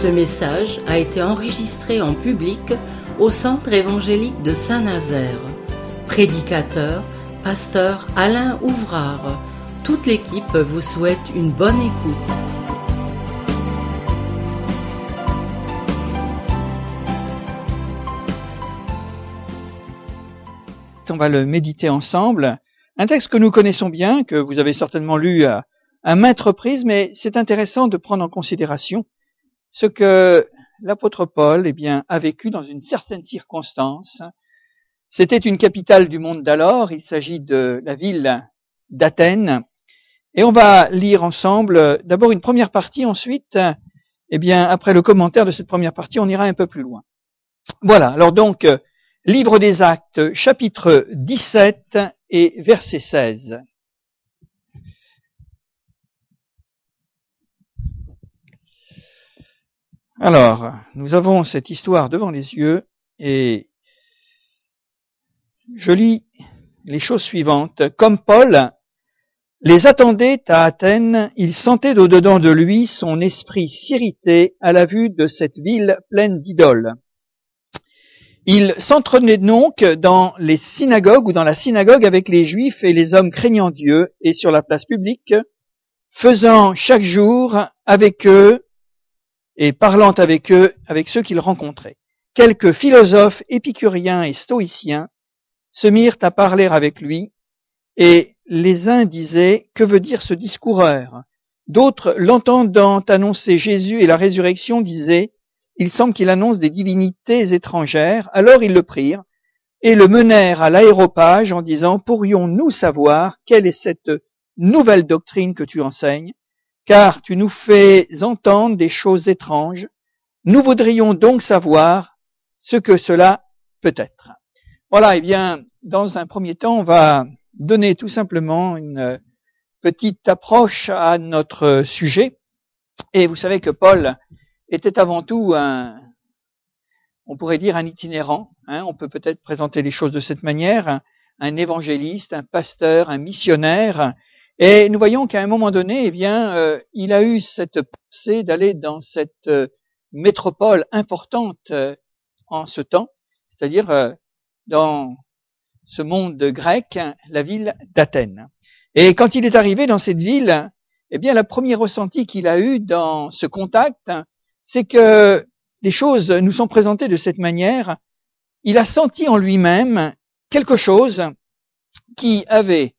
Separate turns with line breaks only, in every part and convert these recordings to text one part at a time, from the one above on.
Ce message a été enregistré en public au Centre évangélique de Saint-Nazaire. Prédicateur, pasteur Alain Ouvrard. Toute l'équipe vous souhaite une bonne écoute.
On va le méditer ensemble. Un texte que nous connaissons bien, que vous avez certainement lu à maintes reprises, mais c'est intéressant de prendre en considération ce que l'apôtre Paul a vécu dans une certaine circonstance. C'était une capitale du monde d'alors, il s'agit de la ville d'Athènes. Et on va lire ensemble d'abord une première partie, ensuite, après le commentaire de cette première partie, on ira un peu plus loin. Voilà, alors donc, Livre des Actes, chapitre 17 et verset 16. Alors, nous avons cette histoire devant les yeux et je lis les choses suivantes. Comme Paul les attendait à Athènes, il sentait d'au-dedans de lui son esprit s'irriter à la vue de cette ville pleine d'idoles. Il s'entraînait donc dans les synagogues ou dans la synagogue avec les Juifs et les hommes craignant Dieu et sur la place publique, faisant chaque jour avec eux et parlant avec eux, avec ceux qu'il rencontrait. Quelques philosophes épicuriens et stoïciens se mirent à parler avec lui et les uns disaient « Que veut dire ce discoureur ?» D'autres, l'entendant annoncer Jésus et la résurrection, disaient « Il semble qu'il annonce des divinités étrangères. » Alors ils le prirent et le menèrent à l'aéropage en disant « Pourrions-nous savoir quelle est cette nouvelle doctrine que tu enseignes ? Car tu nous fais entendre des choses étranges. Nous voudrions donc savoir ce que cela peut être. » Voilà, dans un premier temps, on va donner tout simplement une petite approche à notre sujet. Et vous savez que Paul était avant tout on pourrait dire un itinérant, on peut peut-être présenter les choses de cette manière, un évangéliste, un pasteur, un missionnaire. Et nous voyons qu'à un moment donné, il a eu cette pensée d'aller dans cette métropole importante en ce temps, c'est-à-dire dans ce monde grec, la ville d'Athènes. Et quand il est arrivé dans cette ville, le premier ressenti qu'il a eu dans ce contact, c'est que les choses nous sont présentées de cette manière. Il a senti en lui-même quelque chose qui avait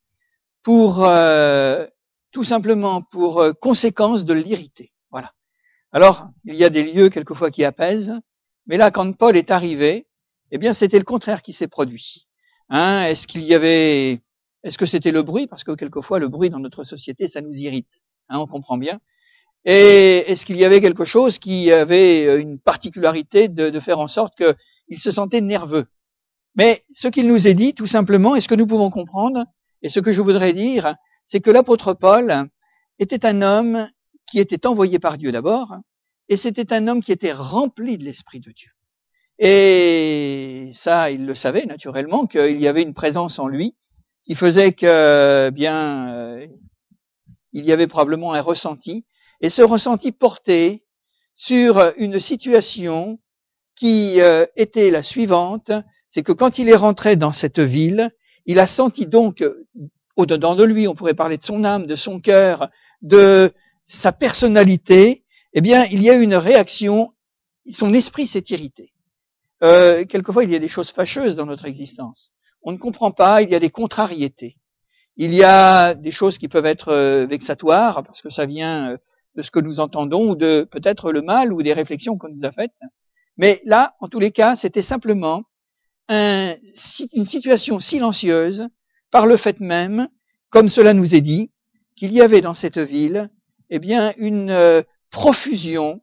tout simplement pour conséquence de l'irriter. Voilà. Alors, il y a des lieux quelquefois qui apaisent, mais là, quand Paul est arrivé, c'était le contraire qui s'est produit. Est-ce que c'était le bruit? Parce que quelquefois, le bruit dans notre société, ça nous irrite. On comprend bien. Et est-ce qu'il y avait quelque chose qui avait une particularité de faire en sorte qu'il se sentait nerveux? Mais ce qu'il nous est dit, tout simplement, et ce que nous pouvons comprendre, et ce que je voudrais dire, c'est que l'apôtre Paul était un homme qui était envoyé par Dieu d'abord, et c'était un homme qui était rempli de l'Esprit de Dieu. Et ça, il le savait naturellement, qu'il y avait une présence en lui qui faisait que, il y avait probablement un ressenti, et ce ressenti portait sur une situation qui était la suivante, c'est que quand il est rentré dans cette ville, il a senti donc, au-dedans de lui, on pourrait parler de son âme, de son cœur, de sa personnalité, il y a eu une réaction, son esprit s'est irrité. Quelquefois, il y a des choses fâcheuses dans notre existence. On ne comprend pas, il y a des contrariétés. Il y a des choses qui peuvent être vexatoires, parce que ça vient de ce que nous entendons, ou de peut-être le mal, ou des réflexions qu'on nous a faites. Mais là, en tous les cas, c'était simplement une situation silencieuse, par le fait même, comme cela nous est dit, qu'il y avait dans cette ville, une profusion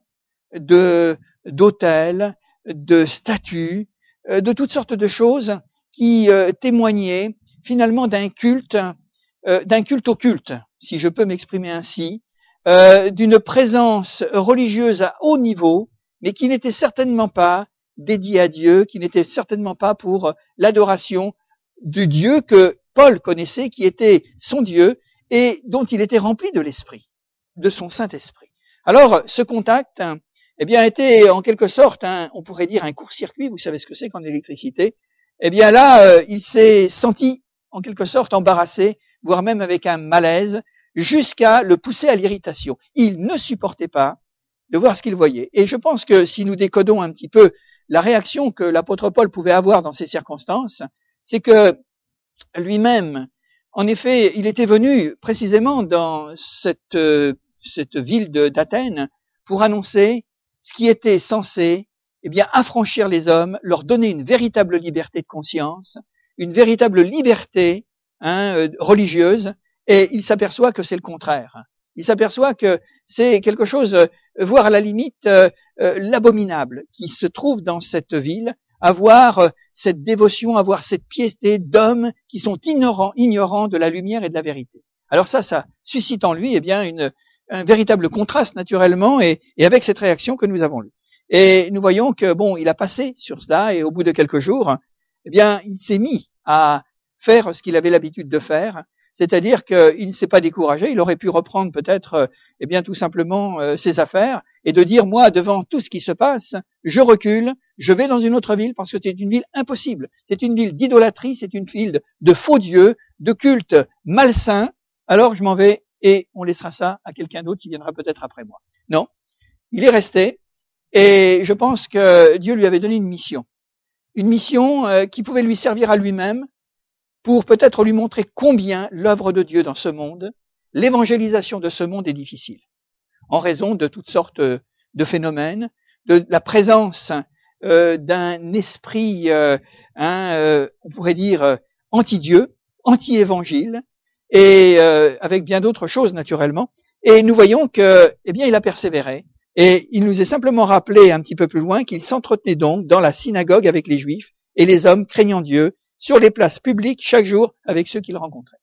d'autels, de statues, de toutes sortes de choses qui témoignaient finalement d'un culte au culte, si je peux m'exprimer ainsi, d'une présence religieuse à haut niveau, mais qui n'était certainement pas dédiée à Dieu, qui n'était certainement pas pour l'adoration du Dieu que Paul connaissait, qui était son Dieu et dont il était rempli de l'Esprit, de son Saint-Esprit. Alors, ce contact, eh bien, était en quelque sorte, on pourrait dire un court-circuit. Vous savez ce que c'est qu'en électricité. Eh bien là, il s'est senti en quelque sorte embarrassé, voire même avec un malaise, jusqu'à le pousser à l'irritation. Il ne supportait pas de voir ce qu'il voyait. Et je pense que si nous décodons un petit peu la réaction que l'apôtre Paul pouvait avoir dans ces circonstances, c'est que lui-même, en effet, il était venu précisément dans cette ville d'Athènes pour annoncer ce qui était censé, eh bien, affranchir les hommes, leur donner une véritable liberté de conscience, une véritable liberté religieuse, et il s'aperçoit que c'est le contraire. Il s'aperçoit que c'est quelque chose, voire à la limite l'abominable, qui se trouve dans cette ville, avoir cette dévotion, avoir cette piété d'hommes qui sont ignorants de la lumière et de la vérité. Alors ça suscite en lui, eh bien, un véritable contraste naturellement, et avec cette réaction que nous avons lue. Et nous voyons que il a passé sur cela, et au bout de quelques jours, eh bien, il s'est mis à faire ce qu'il avait l'habitude de faire, c'est-à-dire qu'il ne s'est pas découragé. Il aurait pu reprendre peut-être, eh bien, tout simplement ses affaires et de dire, moi, devant tout ce qui se passe, je recule, je vais dans une autre ville parce que c'est une ville impossible. C'est une ville d'idolâtrie, c'est une ville de faux dieux, de culte malsain. Alors je m'en vais et on laissera ça à quelqu'un d'autre qui viendra peut-être après moi. Non, il est resté et je pense que Dieu lui avait donné une mission qui pouvait lui servir à lui-même, pour peut-être lui montrer combien l'œuvre de Dieu dans ce monde, l'évangélisation de ce monde est difficile, en raison de toutes sortes de phénomènes, de la présence d'un esprit, on pourrait dire, anti-Dieu, anti-évangile, et avec bien d'autres choses naturellement. Et nous voyons que, eh bien, il a persévéré, et il nous est simplement rappelé un petit peu plus loin qu'il s'entretenait donc dans la synagogue avec les Juifs et les hommes craignant Dieu, sur les places publiques chaque jour avec ceux qu'il rencontrait.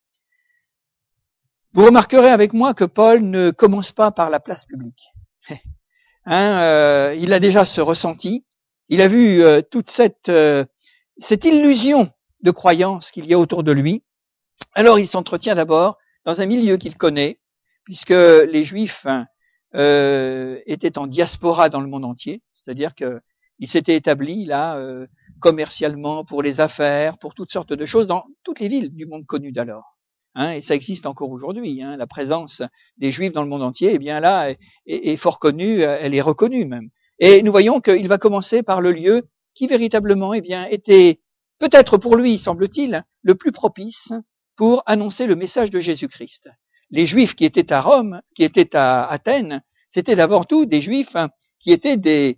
Vous remarquerez avec moi que Paul ne commence pas par la place publique. Il a déjà ce ressenti, il a vu toute cette illusion de croyance qu'il y a autour de lui. Alors il s'entretient d'abord dans un milieu qu'il connaît, puisque les Juifs étaient en diaspora dans le monde entier, c'est-à-dire qu'ils s'étaient établis là commercialement, pour les affaires, pour toutes sortes de choses dans toutes les villes du monde connu d'alors. Et ça existe encore aujourd'hui. La présence des Juifs dans le monde entier, eh bien là, est fort connue, elle est reconnue même. Et nous voyons qu'il va commencer par le lieu qui véritablement, eh bien, était peut-être pour lui, semble-t-il, le plus propice pour annoncer le message de Jésus-Christ. Les Juifs qui étaient à Rome, qui étaient à Athènes, c'était d'abord tout des Juifs qui étaient des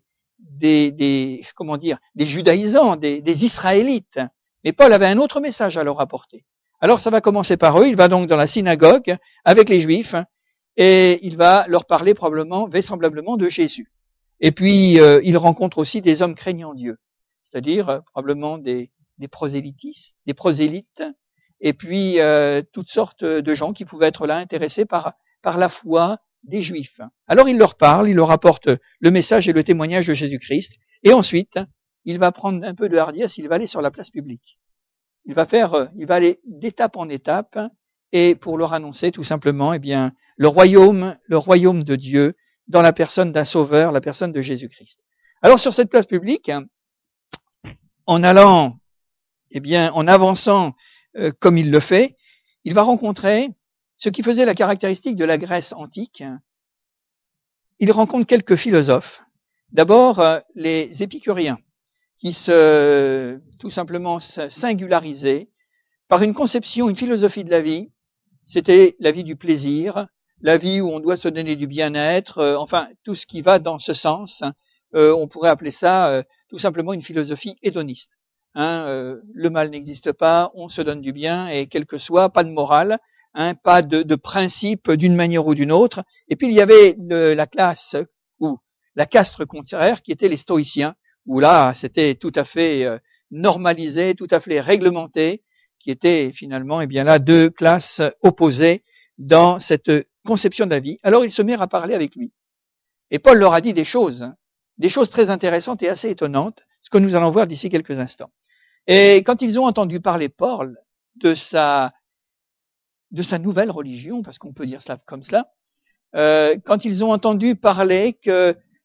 judaïsants, des Israélites. Mais Paul avait un autre message à leur apporter. Alors ça va commencer par eux, il va donc dans la synagogue avec les Juifs et il va leur parler vraisemblablement de Jésus. Et puis il rencontre aussi des hommes craignant Dieu, c'est-à-dire probablement des prosélytes, et puis toutes sortes de gens qui pouvaient être là intéressés par la foi des Juifs. Alors il leur parle, il leur apporte le message et le témoignage de Jésus-Christ, et ensuite il va prendre un peu de hardiesse, il va aller sur la place publique. Il va aller d'étape en étape, et pour leur annoncer tout simplement, eh bien, le royaume de Dieu dans la personne d'un sauveur, la personne de Jésus-Christ. Alors sur cette place publique, en allant, eh bien, en avançant comme il le fait, il va rencontrer ce qui faisait la caractéristique de la Grèce antique. Il rencontre quelques philosophes. D'abord, les épicuriens, qui tout simplement singularisaient par une conception, une philosophie de la vie. C'était la vie du plaisir, la vie où on doit se donner du bien-être, enfin, tout ce qui va dans ce sens. On pourrait appeler ça tout simplement une philosophie hédoniste. Le mal n'existe pas, on se donne du bien, et quel que soit, pas de morale, pas de principe d'une manière ou d'une autre. Et puis il y avait la classe ou la caste contraire qui étaient les stoïciens, où là c'était tout à fait normalisé, tout à fait réglementé, qui étaient finalement, eh bien là, deux classes opposées dans cette conception de la vie. Alors ils se mirent à parler avec lui. Et Paul leur a dit des choses très intéressantes et assez étonnantes, ce que nous allons voir d'ici quelques instants. Et quand ils ont entendu parler Paul de sa nouvelle religion, parce qu'on peut dire cela comme cela, quand ils ont entendu parler que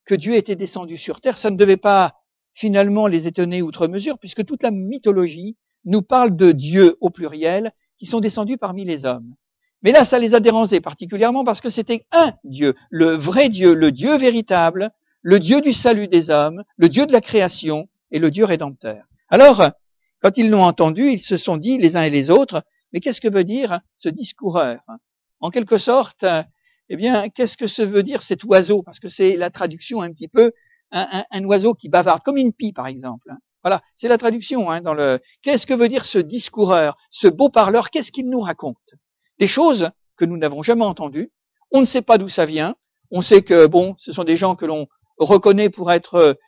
que Dieu était descendu sur terre, ça ne devait pas finalement les étonner outre mesure, puisque toute la mythologie nous parle de dieux au pluriel qui sont descendus parmi les hommes. Mais là, ça les a dérangés particulièrement parce que c'était un Dieu, le vrai Dieu, le Dieu véritable, le Dieu du salut des hommes, le Dieu de la création et le Dieu rédempteur. Alors, quand ils l'ont entendu, ils se sont dit les uns et les autres, mais qu'est-ce que veut dire ce discoureur? En quelque sorte, qu'est-ce que ça veut dire cet oiseau? Parce que c'est la traduction un petit peu, un oiseau qui bavarde, comme une pie par exemple. Voilà, c'est la traduction dans le. Qu'est-ce que veut dire ce discoureur, ce beau parleur? Qu'est-ce qu'il nous raconte? Des choses que nous n'avons jamais entendues. On ne sait pas d'où ça vient. On sait que ce sont des gens que l'on reconnaît pour être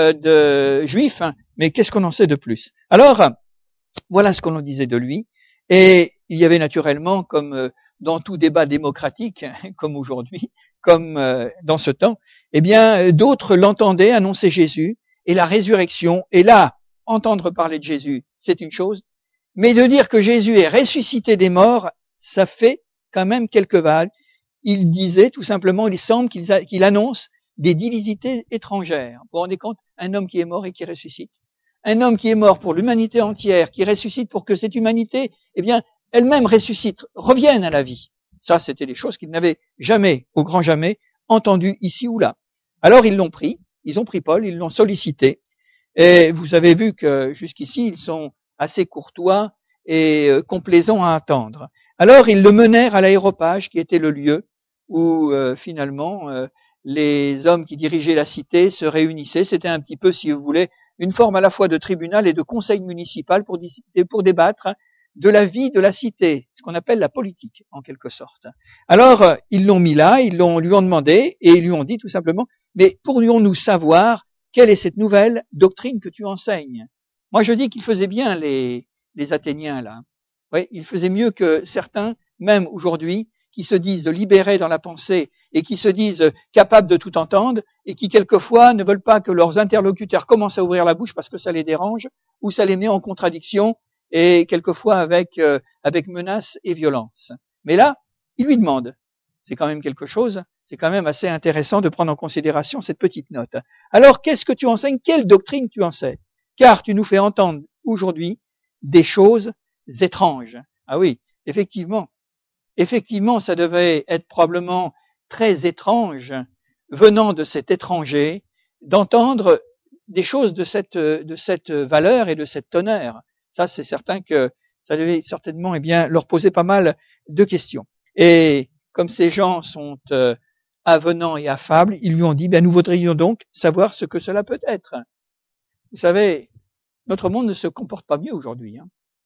de juifs, mais qu'est-ce qu'on en sait de plus? Alors, voilà ce qu'on en disait de lui. Et il y avait naturellement, comme dans tout débat démocratique, comme aujourd'hui, comme dans ce temps, d'autres l'entendaient annoncer Jésus et la résurrection. Et là, entendre parler de Jésus, c'est une chose. Mais de dire que Jésus est ressuscité des morts, ça fait quand même quelques vagues. Il disait tout simplement, il semble qu'il annonce des divinités étrangères. Vous vous rendez compte? Un homme qui est mort et qui ressuscite. Un homme qui est mort pour l'humanité entière, qui ressuscite pour que cette humanité, elle-même ressuscite, revienne à la vie. Ça, c'était des choses qu'ils n'avaient jamais, au grand jamais, entendues ici ou là. Alors, ils l'ont pris, ils ont pris Paul, ils l'ont sollicité. Et vous avez vu que jusqu'ici, ils sont assez courtois et complaisants à attendre. Alors, ils le menèrent à l'aéropage, qui était le lieu où, finalement, les hommes qui dirigeaient la cité se réunissaient. C'était un petit peu, si vous voulez, une forme à la fois de tribunal et de conseil municipal pour débattre de la vie de la cité, ce qu'on appelle la politique, en quelque sorte. Alors, ils l'ont mis là, lui ont demandé, et ils lui ont dit tout simplement, mais pourrions-nous savoir quelle est cette nouvelle doctrine que tu enseignes? Moi, je dis qu'ils faisaient bien, les Athéniens, là. Oui, ils faisaient mieux que certains, même aujourd'hui, qui se disent libérés dans la pensée et qui se disent capables de tout entendre et qui, quelquefois, ne veulent pas que leurs interlocuteurs commencent à ouvrir la bouche parce que ça les dérange ou ça les met en contradiction et quelquefois avec menaces et violence. Mais là, il lui demande. C'est quand même quelque chose, c'est quand même assez intéressant de prendre en considération cette petite note. Alors, qu'est-ce que tu enseignes? Quelle doctrine tu enseignes? Car tu nous fais entendre aujourd'hui des choses étranges. Ah oui, effectivement, ça devait être probablement très étrange, venant de cet étranger, d'entendre des choses de cette valeur et de cette teneur. Ça, c'est certain que ça devait certainement, leur poser pas mal de questions. Et comme ces gens sont avenants et affables, ils lui ont dit, nous voudrions donc savoir ce que cela peut être. Vous savez, notre monde ne se comporte pas mieux aujourd'hui.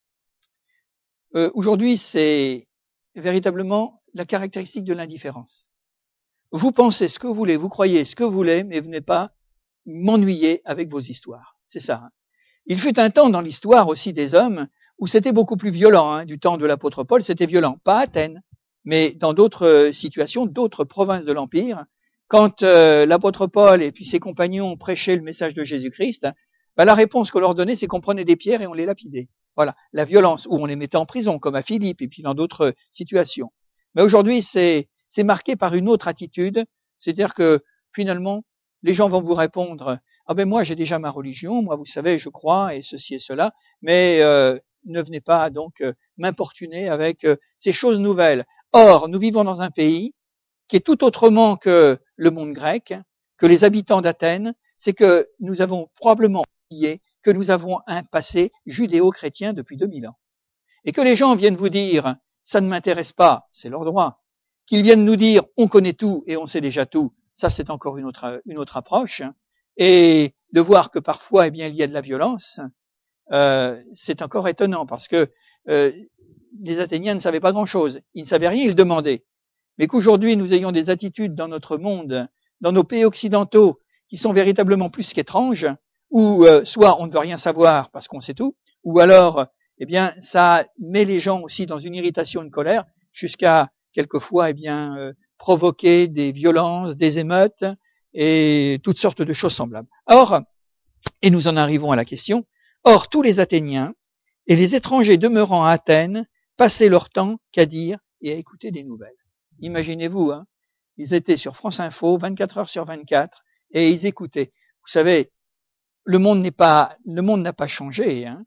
Aujourd'hui, c'est véritablement la caractéristique de l'indifférence. Vous pensez ce que vous voulez, vous croyez ce que vous voulez, mais vous n'êtes pas m'ennuyer avec vos histoires. C'est ça. Il fut un temps dans l'histoire aussi des hommes où c'était beaucoup plus violent. Du temps de l'apôtre Paul, c'était violent. Pas à Athènes, mais dans d'autres situations, d'autres provinces de l'Empire. Quand l'apôtre Paul et puis ses compagnons prêchaient le message de Jésus-Christ, la réponse qu'on leur donnait, c'est qu'on prenait des pierres et on les lapidait. Voilà, la violence, où on les mettait en prison, comme à Philippe et puis dans d'autres situations. Mais aujourd'hui, c'est marqué par une autre attitude, c'est-à-dire que finalement, les gens vont vous répondre « moi j'ai déjà ma religion, moi vous savez, je crois et ceci et cela, mais ne venez pas donc m'importuner avec ces choses nouvelles. » Or, nous vivons dans un pays qui est tout autrement que le monde grec, que les habitants d'Athènes, c'est que nous avons probablement oublié que nous avons un passé judéo-chrétien depuis 2000 ans. Et que les gens viennent vous dire « ça ne m'intéresse pas », c'est leur droit. Qu'ils viennent nous dire « on connaît tout et on sait déjà tout », ça c'est encore une autre approche. Et de voir que parfois il y a de la violence, c'est encore étonnant parce que les Athéniens ne savaient pas grand-chose. Ils ne savaient rien, ils demandaient. Mais qu'aujourd'hui nous ayons des attitudes dans notre monde, dans nos pays occidentaux, qui sont véritablement plus qu'étranges, où soit on ne veut rien savoir parce qu'on sait tout, ou alors, ça met les gens aussi dans une irritation, une colère, jusqu'à quelquefois, provoquer des violences, des émeutes et toutes sortes de choses semblables. Or, et nous en arrivons à la question, or tous les Athéniens et les étrangers demeurant à Athènes passaient leur temps qu'à dire et à écouter des nouvelles. Imaginez-vous, ils étaient sur France Info 24 heures sur 24 et ils écoutaient. Vous savez, le monde n'a pas changé. Hein.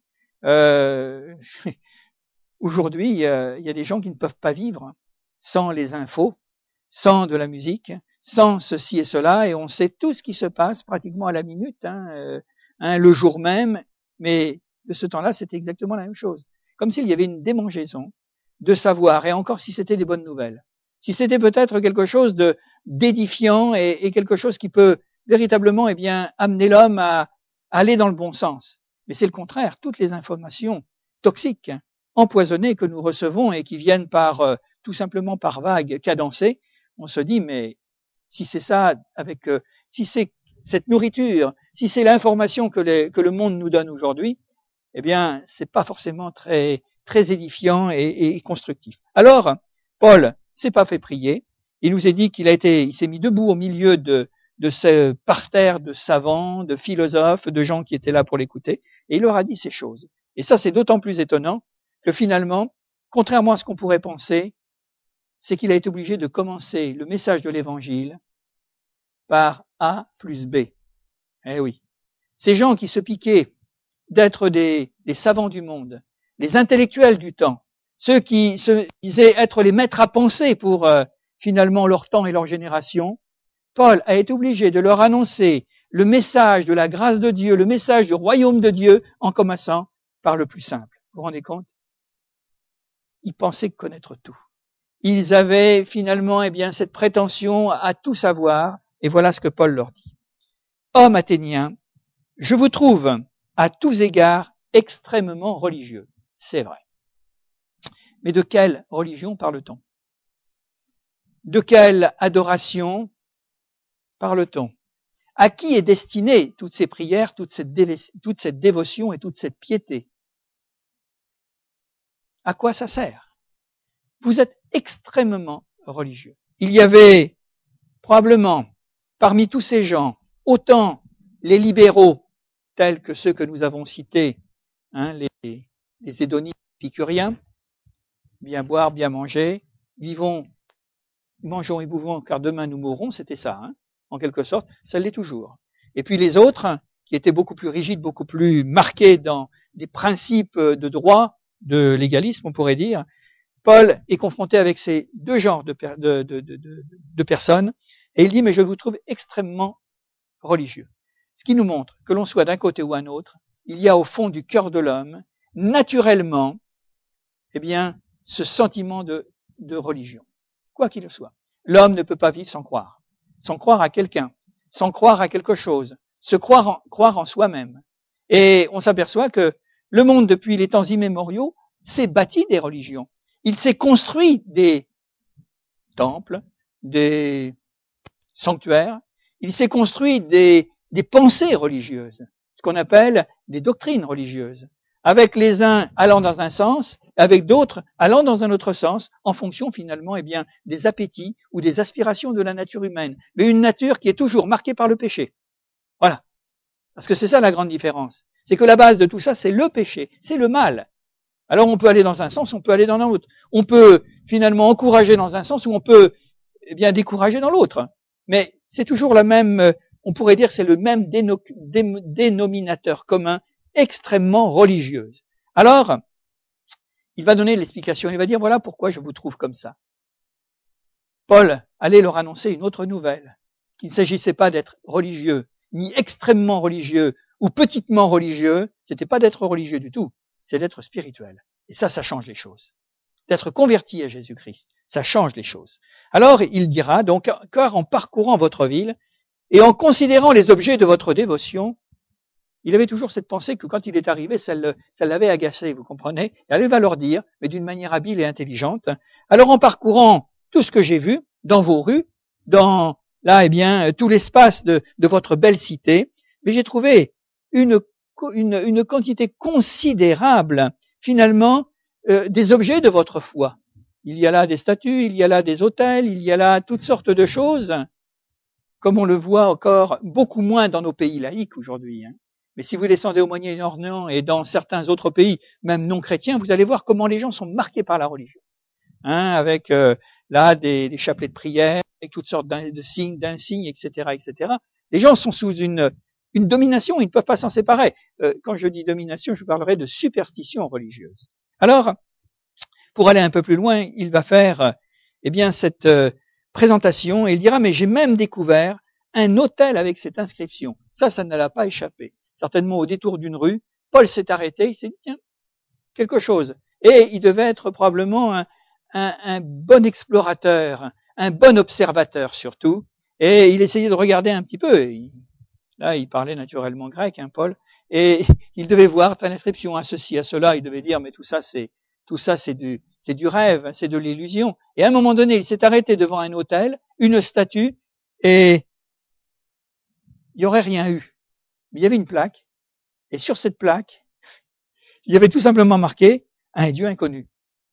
Aujourd'hui, il y a des gens qui ne peuvent pas vivre sans les infos, sans de la musique, sans ceci et cela, et on sait tout ce qui se passe pratiquement à la minute, le jour même, mais de ce temps-là, c'était exactement la même chose. Comme s'il y avait une démangeaison de savoir, et encore si c'était des bonnes nouvelles. Si c'était peut-être quelque chose d'édifiant et quelque chose qui peut véritablement, amener l'homme à aller dans le bon sens. Mais c'est le contraire. Toutes les informations toxiques, empoisonnées que nous recevons et qui viennent tout simplement par vagues cadencées, on se dit, mais si c'est ça, si c'est cette nourriture, si c'est l'information que le monde nous donne aujourd'hui, c'est pas forcément très, très édifiant et constructif. Alors, Paul s'est pas fait prier. Il nous a dit il s'est mis debout au milieu de ce parterre de savants, de philosophes, de gens qui étaient là pour l'écouter, et il leur a dit ces choses. Et ça, c'est d'autant plus étonnant que finalement, contrairement à ce qu'on pourrait penser, c'est qu'il a été obligé de commencer le message de l'évangile par A plus B. Eh oui. Ces gens qui se piquaient d'être des savants du monde, les intellectuels du temps, ceux qui se disaient être les maîtres à penser pour finalement leur temps et leur génération, Paul a été obligé de leur annoncer le message de la grâce de Dieu, le message du royaume de Dieu, en commençant par le plus simple. Vous vous rendez compte? Ils pensaient connaître tout. Ils avaient finalement cette prétention à tout savoir, et voilà ce que Paul leur dit. Hommes athéniens, je vous trouve à tous égards extrêmement religieux. C'est vrai. Mais de quelle religion parle-t-on? De quelle adoration parle-t-on? À qui est destinée toutes ces prières, toute cette dévotion et toute cette piété? À quoi ça sert? Vous êtes extrêmement religieux. Il y avait probablement parmi tous ces gens, autant les libéraux tels que ceux que nous avons cités, les hédonistes épicuriens, bien boire, bien manger, mangeons et buvons car demain nous mourrons, c'était ça, en quelque sorte, ça l'est toujours. Et puis les autres, qui étaient beaucoup plus rigides, beaucoup plus marqués dans des principes de droit, de légalisme, on pourrait dire, Paul est confronté avec ces deux genres de personnes, et il dit, mais je vous trouve extrêmement religieux. Ce qui nous montre que l'on soit d'un côté ou un autre, il y a au fond du cœur de l'homme, naturellement, ce sentiment de religion. Quoi qu'il soit. L'homme ne peut pas vivre sans croire à quelqu'un, sans croire à quelque chose, croire en soi-même. Et on s'aperçoit que le monde, depuis les temps immémoriaux, s'est bâti des religions. Il s'est construit des temples, des sanctuaires, il s'est construit des pensées religieuses, ce qu'on appelle des doctrines religieuses, avec les uns allant dans un sens, avec d'autres allant dans un autre sens, en fonction finalement des appétits ou des aspirations de la nature humaine, mais une nature qui est toujours marquée par le péché. Voilà. Parce que c'est ça la grande différence. C'est que la base de tout ça, c'est le péché, c'est le mal. Alors on peut aller dans un sens, on peut aller dans l'autre. On peut finalement encourager dans un sens ou on peut décourager dans l'autre. Mais c'est toujours la même, on pourrait dire c'est le même dénominateur commun, extrêmement religieuse. Alors, il va donner l'explication, il va dire voilà pourquoi je vous trouve comme ça. Paul allait leur annoncer une autre nouvelle, qu'il ne s'agissait pas d'être religieux, ni extrêmement religieux ou petitement religieux, c'était pas d'être religieux du tout, c'est d'être spirituel. Et ça change les choses. D'être converti à Jésus-Christ, ça change les choses. Alors, il dira, donc, car en parcourant votre ville et en considérant les objets de votre dévotion, il avait toujours cette pensée que quand il est arrivé, ça l'avait agacé, vous comprenez? Et elle va leur dire, mais d'une manière habile et intelligente, alors en parcourant tout ce que j'ai vu, dans vos rues, dans, tout l'espace de votre belle cité, mais j'ai trouvé une quantité considérable, finalement, des objets de votre foi. Il y a là des statues, il y a là des autels, il y a là toutes sortes de choses, comme on le voit encore beaucoup moins dans nos pays laïcs aujourd'hui. Mais si vous descendez au Moyen-Orient et dans certains autres pays, même non chrétiens, vous allez voir comment les gens sont marqués par la religion. Avec des chapelets de prière, avec toutes sortes de signes, d'insignes, etc., etc. Les gens sont sous une domination, ils ne peuvent pas s'en séparer. Quand je dis domination, je parlerai de superstition religieuse. Alors, pour aller un peu plus loin, il va faire cette présentation et il dira, mais j'ai même découvert un autel avec cette inscription. Ça ne l'a pas échappé. Certainement au détour d'une rue, Paul s'est arrêté, il s'est dit, tiens, quelque chose. Et il devait être probablement un bon explorateur, un bon observateur surtout, et il essayait de regarder un petit peu. Là, il parlait naturellement grec, Paul, et il devait voir telle inscription, à ceci, à cela, il devait dire, mais tout ça c'est du rêve, c'est de l'illusion. Et à un moment donné, il s'est arrêté devant un autel, une statue, et il n'y aurait rien eu. Mais il y avait une plaque, et sur cette plaque, il y avait tout simplement marqué un Dieu inconnu.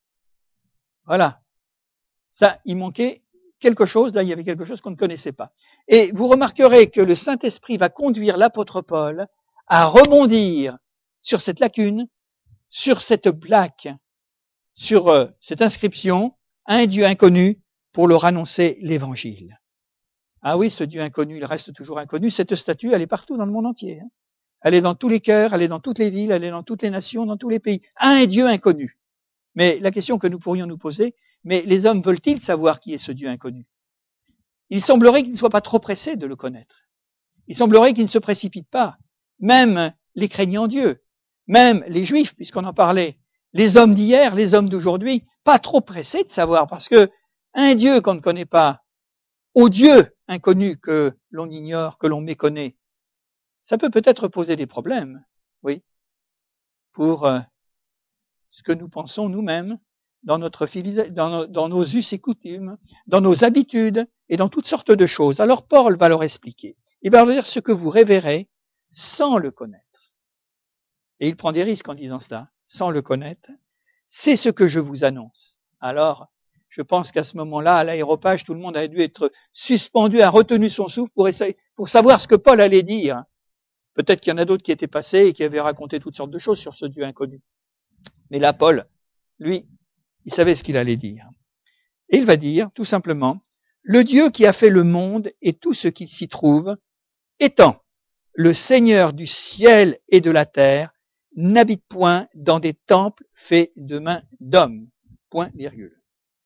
Voilà. Ça, il manquait quelque chose, là il y avait quelque chose qu'on ne connaissait pas. Et vous remarquerez que le Saint-Esprit va conduire l'apôtre Paul à rebondir sur cette lacune, sur cette plaque, sur cette inscription, un Dieu inconnu, pour leur annoncer l'évangile. Ah oui, ce Dieu inconnu, il reste toujours inconnu. Cette statue, elle est partout dans le monde entier. Elle est dans tous les cœurs, elle est dans toutes les villes, elle est dans toutes les nations, dans tous les pays. Un Dieu inconnu. Mais la question que nous pourrions nous poser, mais les hommes veulent-ils savoir qui est ce Dieu inconnu? Il semblerait qu'ils ne soient pas trop pressés de le connaître. Il semblerait qu'ils ne se précipitent pas. Même les craignants Dieu, même les Juifs, puisqu'on en parlait, les hommes d'hier, les hommes d'aujourd'hui, pas trop pressés de savoir, parce que un Dieu qu'on ne connaît pas, au Dieu inconnu que l'on ignore, que l'on méconnaît, ça peut peut-être poser des problèmes, oui, pour ce que nous pensons nous-mêmes, dans nos us et coutumes, dans nos habitudes et dans toutes sortes de choses. Alors Paul va leur expliquer. Il va leur dire ce que vous révérez sans le connaître. Et il prend des risques en disant cela, sans le connaître. C'est ce que je vous annonce. Alors, je pense qu'à ce moment-là, à l'aéropage, tout le monde a dû être suspendu, a retenu son souffle pour savoir ce que Paul allait dire. Peut-être qu'il y en a d'autres qui étaient passés et qui avaient raconté toutes sortes de choses sur ce Dieu inconnu. Mais là, Paul, lui, il savait ce qu'il allait dire. Et il va dire, tout simplement, le Dieu qui a fait le monde et tout ce qui s'y trouve, étant le Seigneur du ciel et de la terre, n'habite point dans des temples faits de mains d'hommes. Point, virgule.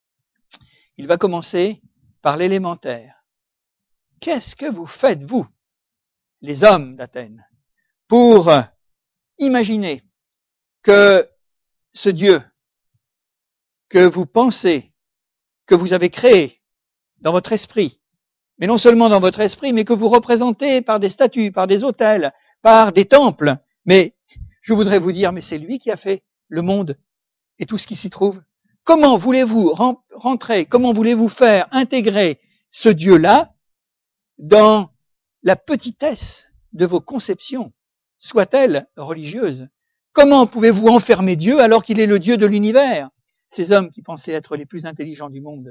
Il va commencer par l'élémentaire. Qu'est-ce que vous faites, vous, les hommes d'Athènes, pour imaginer que ce Dieu que vous pensez, que vous avez créé dans votre esprit, mais non seulement dans votre esprit, mais que vous représentez par des statues, par des autels, par des temples, mais je voudrais vous dire, mais c'est lui qui a fait le monde et tout ce qui s'y trouve. Comment voulez-vous rentrer, comment voulez-vous faire intégrer ce Dieu-là dans la petitesse de vos conceptions, soit-elle religieuse? Comment pouvez-vous enfermer Dieu alors qu'il est le Dieu de l'univers? Ces hommes qui pensaient être les plus intelligents du monde,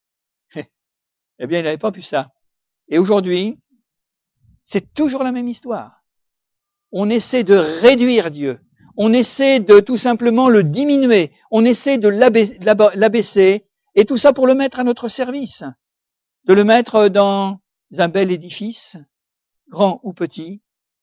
eh bien, ils n'avaient pas pu ça. Et aujourd'hui, c'est toujours la même histoire. On essaie de réduire Dieu. On essaie de tout simplement le diminuer. On essaie de l'abaisser. Et tout ça pour le mettre à notre service. De le mettre dans un bel édifice, grand ou petit,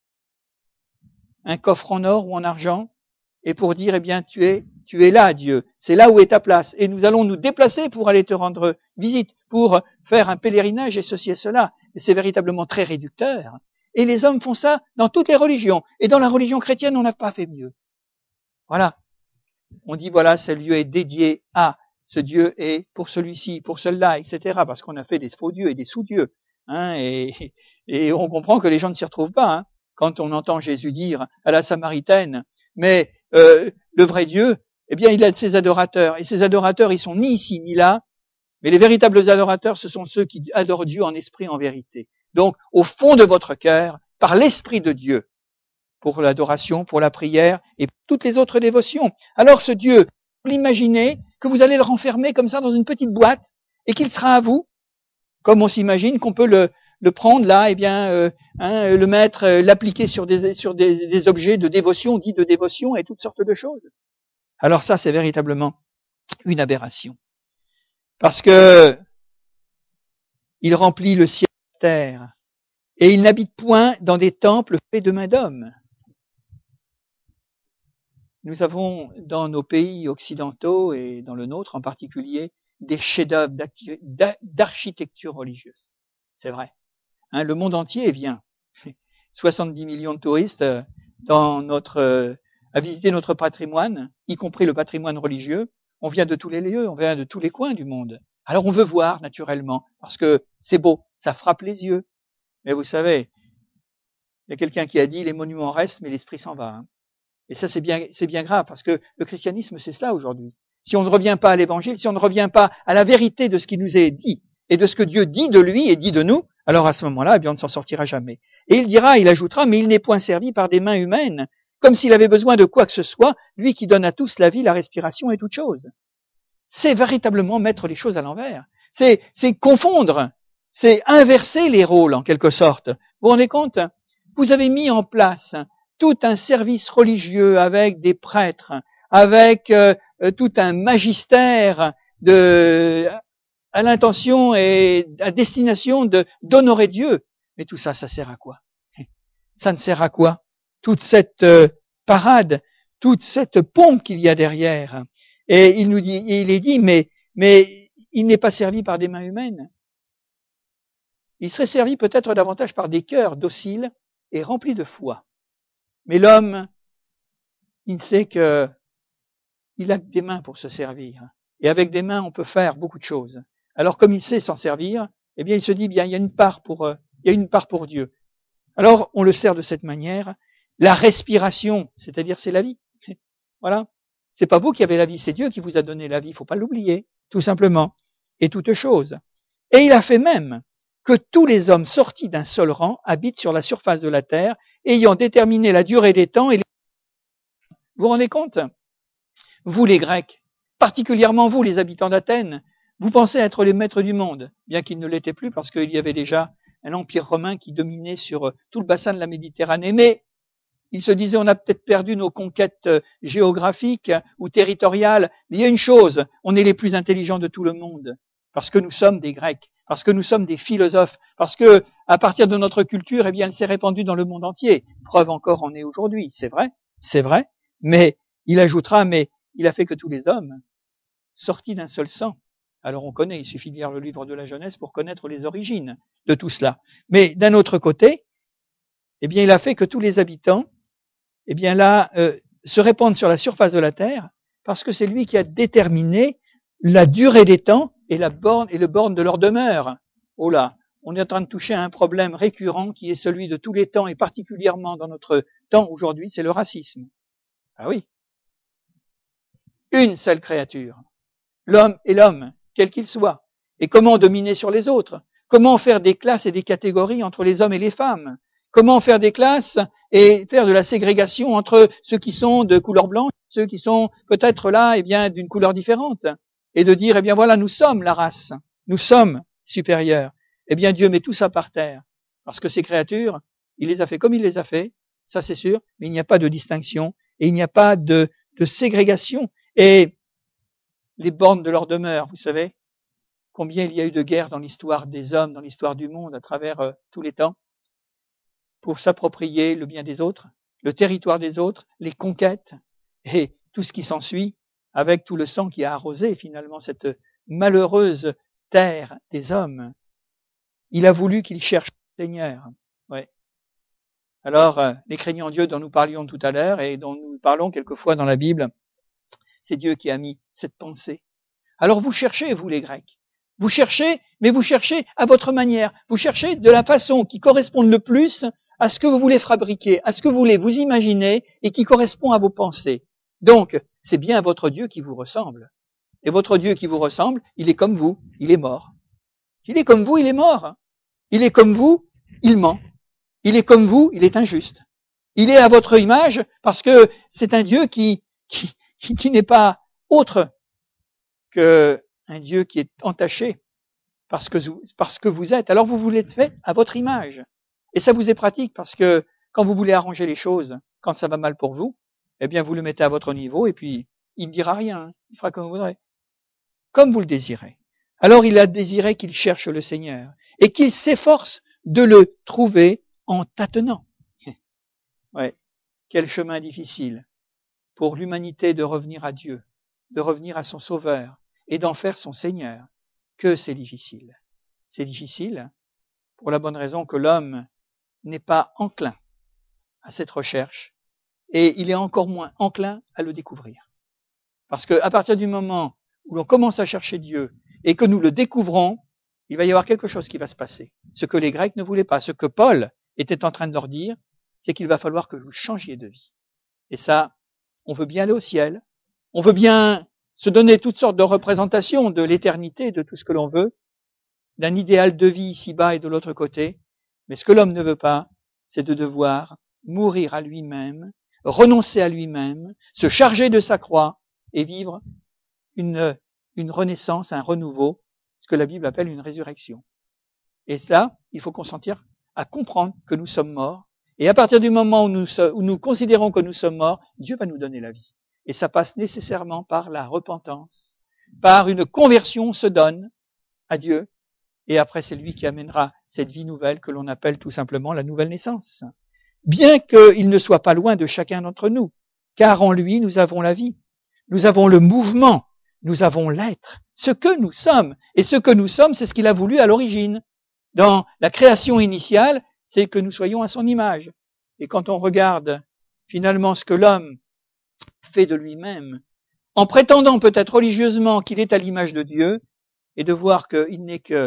un coffre en or ou en argent, et pour dire, eh bien, tu es là, Dieu. C'est là où est ta place. Et nous allons nous déplacer pour aller te rendre visite, pour faire un pèlerinage et ceci et cela. Et c'est véritablement très réducteur. Et les hommes font ça dans toutes les religions. Et dans la religion chrétienne, on n'a pas fait mieux. Voilà. On dit, voilà, ce lieu est dédié à, ce Dieu est pour celui-ci, pour celui-là, etc. Parce qu'on a fait des faux dieux et des sous-dieux. Et on comprend que les gens ne s'y retrouvent pas. Quand on entend Jésus dire à la Samaritaine, mais le vrai Dieu, eh bien, il a ses adorateurs. Et ces adorateurs, ils sont ni ici ni là. Mais les véritables adorateurs, ce sont ceux qui adorent Dieu en esprit, en vérité. Donc, au fond de votre cœur, par l'Esprit de Dieu, pour l'adoration, pour la prière et toutes les autres dévotions. Alors ce Dieu, vous l'imaginez que vous allez le renfermer comme ça dans une petite boîte et qu'il sera à vous, comme on s'imagine qu'on peut le prendre là, eh bien, le mettre, l'appliquer sur des objets de dévotion, dits de dévotion et toutes sortes de choses. Alors ça, c'est véritablement une aberration. Parce que il remplit le ciel et la terre Et il n'habite point dans des temples faits de main d'homme. Nous avons dans nos pays occidentaux et dans le nôtre en particulier des chefs-d'œuvre d'architecture religieuse. C'est vrai. Hein, le monde entier vient. 70 millions de touristes à visiter notre patrimoine, y compris le patrimoine religieux. On vient de tous les lieux, on vient de tous les coins du monde. Alors on veut voir naturellement, parce que c'est beau, ça frappe les yeux. Mais vous savez, il y a quelqu'un qui a dit les monuments restent, mais l'esprit s'en va. Hein. Et ça c'est bien grave, parce que le christianisme c'est cela aujourd'hui. Si on ne revient pas à l'évangile, si on ne revient pas à la vérité de ce qui nous est dit, et de ce que Dieu dit de lui et dit de nous, alors à ce moment-là, eh bien, on ne s'en sortira jamais. Et il ajoutera, mais il n'est point servi par des mains humaines, comme s'il avait besoin de quoi que ce soit, lui qui donne à tous la vie, la respiration et toute chose. C'est véritablement mettre les choses à l'envers. C'est confondre, c'est inverser les rôles en quelque sorte. Vous vous rendez compte? Vous avez mis en place tout un service religieux avec des prêtres, avec tout un magistère à l'intention et à destination d'honorer Dieu. Mais tout ça, ça sert à quoi? Ça ne sert à quoi? Toute cette parade, toute cette pompe qu'il y a derrière. Et il est dit, mais il n'est pas servi par des mains humaines. Il serait servi peut-être davantage par des cœurs dociles et remplis de foi. Mais l'homme, il sait que il a des mains pour se servir. Et avec des mains, on peut faire beaucoup de choses. Alors, comme il sait s'en servir, eh bien, il se dit, bien, il y a une part pour Dieu. Alors, on le sert de cette manière. La respiration, c'est-à-dire, c'est la vie. Voilà. C'est pas vous qui avez la vie, c'est Dieu qui vous a donné la vie. Il faut pas l'oublier, tout simplement. Et toute chose. Et il a fait même que tous les hommes sortis d'un seul rang habitent sur la surface de la terre, ayant déterminé la durée des temps et les... Vous vous rendez compte? Vous, les Grecs, particulièrement vous, les habitants d'Athènes, vous pensez être les maîtres du monde, bien qu'ils ne l'étaient plus parce qu'il y avait déjà un empire romain qui dominait sur tout le bassin de la Méditerranée. Mais ils se disaient, on a peut-être perdu nos conquêtes géographiques ou territoriales. Mais il y a une chose, on est les plus intelligents de tout le monde, parce que nous sommes des Grecs, parce que nous sommes des philosophes, parce que à partir de notre culture, eh bien, elle s'est répandue dans le monde entier. Preuve encore en est aujourd'hui, c'est vrai, mais il ajoutera, mais il a fait que tous les hommes, sortis d'un seul sang. Alors on connaît, il suffit de lire le livre de la Genèse pour connaître les origines de tout cela. Mais d'un autre côté, eh bien, il a fait que tous les habitants, eh bien là, se répandent sur la surface de la terre, parce que c'est lui qui a déterminé la durée des temps et le borne de leur demeure. Oh là, on est en train de toucher à un problème récurrent qui est celui de tous les temps et particulièrement dans notre temps aujourd'hui, c'est le racisme. Ah oui. Une seule créature. L'homme est l'homme, quel qu'il soit. Et comment dominer sur les autres? Comment faire des classes et des catégories entre les hommes et les femmes? Comment faire des classes et faire de la ségrégation entre ceux qui sont de couleur blanche, ceux qui sont peut-être là, eh bien, d'une couleur différente? Et de dire, eh bien voilà, nous sommes la race, nous sommes supérieurs. Eh bien, Dieu met tout ça par terre. Parce que ces créatures, il les a fait comme il les a fait, ça c'est sûr, mais il n'y a pas de distinction et il n'y a pas de ségrégation. Et les bornes de leur demeure, vous savez, combien il y a eu de guerres dans l'histoire des hommes, dans l'histoire du monde, à travers tous les temps, pour s'approprier le bien des autres, le territoire des autres, les conquêtes et tout ce qui s'ensuit, avec tout le sang qui a arrosé finalement cette malheureuse terre des hommes. Il a voulu qu'ils cherchent le Seigneur. Ouais. Alors, les craignants Dieu dont nous parlions tout à l'heure et dont nous parlons quelquefois dans la Bible, c'est Dieu qui a mis cette pensée. Alors vous cherchez, vous les Grecs. Vous cherchez, mais vous cherchez à votre manière. Vous cherchez de la façon qui corresponde le plus à ce que vous voulez fabriquer, à ce que vous voulez vous imaginer et qui correspond à vos pensées. Donc, c'est bien votre Dieu qui vous ressemble. Et votre Dieu qui vous ressemble, il est comme vous, il est mort. Il est comme vous, il est mort. Il est comme vous, il ment. Il est comme vous, il est injuste. Il est à votre image parce que c'est un Dieu qui n'est pas autre qu'un Dieu qui est entaché parce que vous êtes. Alors vous vous l'êtes fait à votre image. Et ça vous est pratique parce que quand vous voulez arranger les choses, quand ça va mal pour vous, eh bien vous le mettez à votre niveau et puis il ne dira rien, il fera comme vous voudrez. Comme vous le désirez. Alors il a désiré qu'il cherche le Seigneur et qu'il s'efforce de le trouver en tâtonnant. Ouais, quel chemin difficile pour l'humanité de revenir à Dieu, de revenir à son Sauveur et d'en faire son Seigneur. Que c'est difficile. C'est difficile pour la bonne raison que l'homme n'est pas enclin à cette recherche et il est encore moins enclin à le découvrir. Parce qu'à partir du moment où l'on commence à chercher Dieu et que nous le découvrons, il va y avoir quelque chose qui va se passer. Ce que les Grecs ne voulaient pas, ce que Paul était en train de leur dire, c'est qu'il va falloir que vous changiez de vie. Et ça, on veut bien aller au ciel, on veut bien se donner toutes sortes de représentations de l'éternité, de tout ce que l'on veut, d'un idéal de vie ici-bas et de l'autre côté, mais ce que l'homme ne veut pas, c'est de devoir mourir à lui-même, renoncer à lui-même, se charger de sa croix et vivre une renaissance, un renouveau, ce que la Bible appelle une résurrection. Et cela, il faut consentir à comprendre que nous sommes morts. Et à partir du moment où nous considérons que nous sommes morts, Dieu va nous donner la vie. Et ça passe nécessairement par la repentance, par une conversion, on se donne à Dieu. Et après, c'est lui qui amènera cette vie nouvelle que l'on appelle tout simplement la nouvelle naissance. Bien qu'il ne soit pas loin de chacun d'entre nous, car en lui, nous avons la vie. Nous avons le mouvement, nous avons l'être, ce que nous sommes. Et ce que nous sommes, c'est ce qu'il a voulu à l'origine. Dans la création initiale, c'est que nous soyons à son image. Et quand on regarde finalement ce que l'homme fait de lui-même, en prétendant peut-être religieusement qu'il est à l'image de Dieu, et de voir qu'il n'est que,